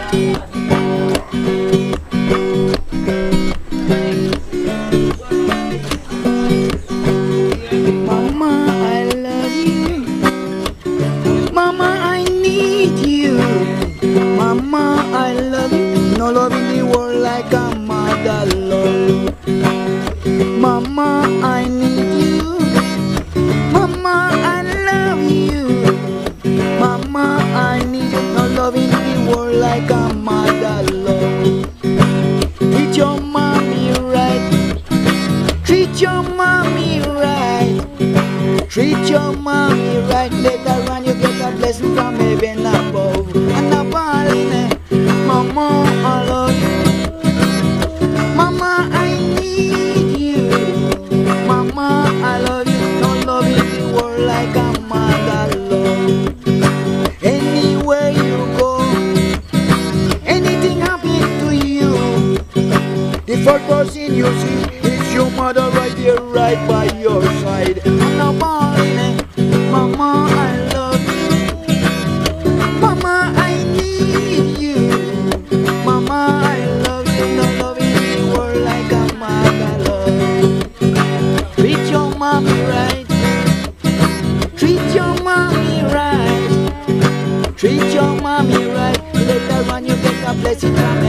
Mama, I love you. Mama, I need you. Mama, I love you. No love in the world like a mother love. Mama, I need you. Mama, I love you. Mama, I need you. No love in the world like a mother love. Treat your mommy right. Treat your mommy right. Treat your mommy right. Later on you get a blessing from heaven above. And a balling, Mama, I love you. Mama, I need you. Mama, I love you. No love in the world like a mother love. Anywhere you go, anything happen to you, the first person you see is your mother right there, right by your side. And a balling, Mama, I love you. Mama, I need you. Mama, I love you. No love in the world like a mother love. Treat your mommy right. Treat your mommy right. Treat your mommy right. Later on you get a blessing from